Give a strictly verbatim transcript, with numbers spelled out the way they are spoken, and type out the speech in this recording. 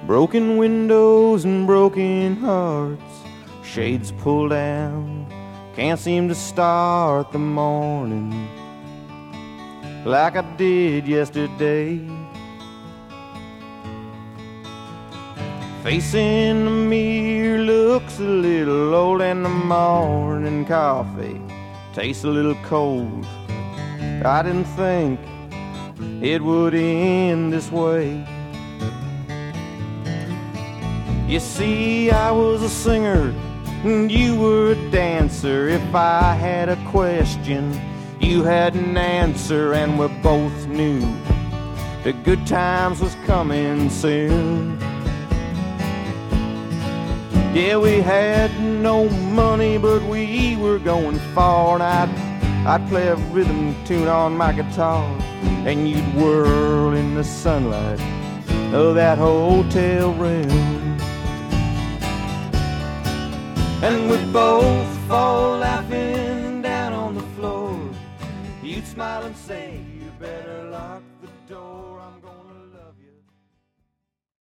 Broken windows and broken hearts, shades pulled down, can't seem to start the morning like I did yesterday. Face in the mirror looks a little old, and the morning coffee tastes a little cold. I didn't think it would end this way. You see, I was a singer and you were a dancer. If I had a question, you had an answer, and we both knew the good times was coming soon. Yeah, we had no money, but we were going far, and I'd, I'd play a rhythm tune on my guitar, and you'd whirl in the sunlight of that hotel room. And we'd both fall laughing down on the floor. You'd smile and say, you better lock the door.